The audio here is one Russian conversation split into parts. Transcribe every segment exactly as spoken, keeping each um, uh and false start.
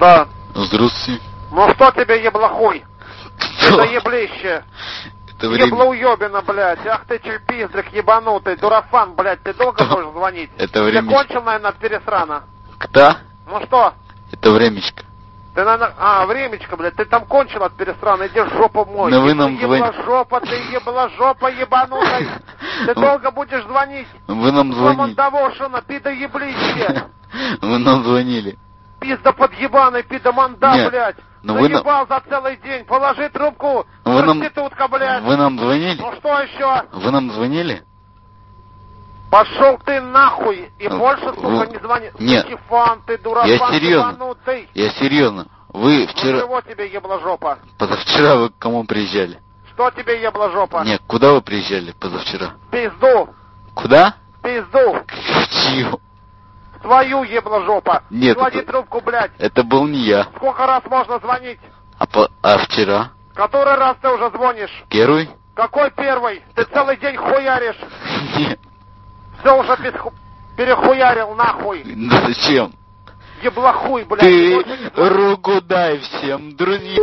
Да. Здравствуйте. Ну что тебе, еблохуй? Это еблище. Это время... Еблоуёбина, блядь. Ах ты черпиздрик ебанутый, дурафан, блядь. Ты долго Кто? будешь звонить? Это время... Ты кончил, наверное, от пересрана? Кто? Ну что? Это времечко. Ты, наверное... А, времечко, блядь. Ты там кончил от пересрана. Иди жопу мой. Но вы нам звоните. Ебложопа, ты ебложопа ебанутый. Ты долго будешь звонить? Вы нам звонили. Мандавошина, пида еблище. Вы нам звонили. Пизда подъебаный, пидоманда, Нет, блядь. но вы Заебал за целый день. Положи трубку, вы нам... проститутка, блядь. Вы нам звонили? Ну что еще? Вы нам звонили? Пошел ты нахуй и Ну, больше, сука, вы... не звони. Нет. Ты чифан, ты дурафан, Я серьезно. ебанутый. Я серьезно. Вы вчера... Ну чего тебе, ебложопа? Позавчера вы к кому приезжали? Что тебе, ебложопа? Нет, куда вы приезжали позавчера? Пизду. Куда? Пизду. Чью? Твою, ебложопа. Нет, Клади это... трубку, блядь. Это был не я. Сколько раз можно звонить? А, по... а вчера? Который раз ты уже звонишь? Первый? Какой первый? Ты целый день хуяришь. Нет. Все уже бесху... перехуярил нахуй. Да зачем? Еблохуй, блядь. Ты руку дай всем, друзья.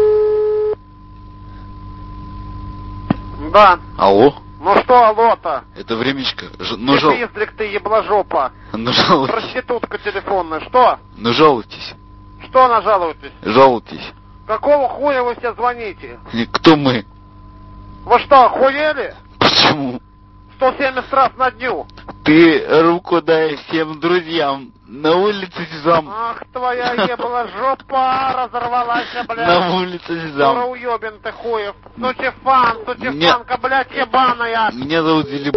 Да. Алло? Ну что, алло-то? Это времечко. Ж... Ну, жал... Пиздрик ты, ебложопа. ну жалуйтесь. Проститутка телефонная. Что? Ну жалуйтесь. Что нажалуетесь? Жалуйтесь. Какого хуя вы все звоните? И кто мы? Вы что, охуели? Почему? сто семьдесят раз на дню. Ты руку дай всем друзьям. На улице Сезам. Ах, твоя ебложопа разорвалась, блядь. На улице Сезам. Дура уебин ты хуев. Сучефан, сучефанка, блядь, ебаная. Меня зовут Зелеб...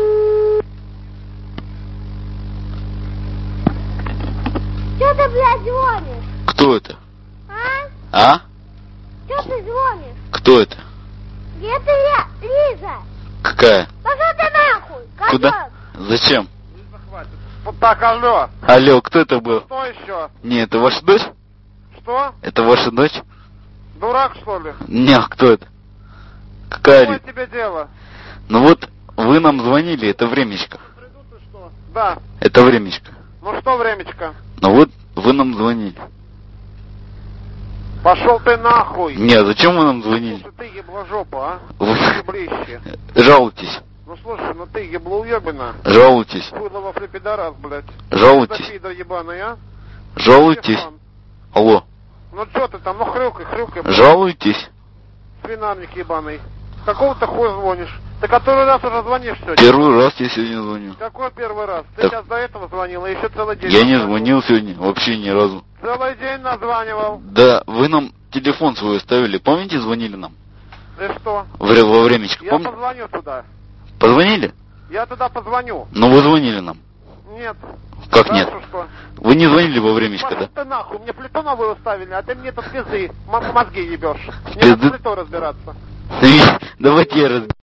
Че ты, блядь, звонишь? Кто это? А? А? Че ты звонишь? Кто это? Это я, Лиза. Какая? Пошел ты нахуй. Куда? Зачем? Вот так, алло. Алло, кто это был? Что еще? Не, это ваша дочь? Что? Это ваша дочь? Дурак, что ли? Не, а кто это? Какая Какое ли? тебе дело? Ну вот, вы нам звонили, это времечко. Да. Это времечко. Ну что, времечко? Ну вот, вы нам звонили. Пошел ты нахуй. Не, зачем вы нам звонили? Слушай, ты ебложопа, а? Вы- Еблище. Жалуйтесь. Ну слушай, ну ты еблоуебина. Жалуйтесь. Хуйлова флепидорас, блядь. Жалуйтесь. Пидор ебаный, а? Жалуйтесь. Телефон. Алло. Ну что ты там, ну хрюкай, хрюкай. блядь. Жалуйтесь. Свинарник ебаный. Какого ты хуя звонишь? Ты который раз уже звонишь сегодня? Первый раз я сегодня звоню. Какой первый раз? Ты Так. сейчас до этого звонил, и еще целый день. Я не названивал. звонил сегодня, вообще ни разу. Целый день названивал. Да, вы нам телефон свой оставили. Помните, звонили нам? И что? Вре- Во времечко, Я помните? позвоню туда. Позвонили? Я туда позвоню. Ну вы звонили нам. Нет. Как Знаешь, нет? что? Вы не звонили во времечко, Пошел да? ты нахуй, мне плиту новую уставили, а ты мне тут пизды, м- мозги ебешь. Не Пизды? надо с плитой разбираться. Давайте я разберу.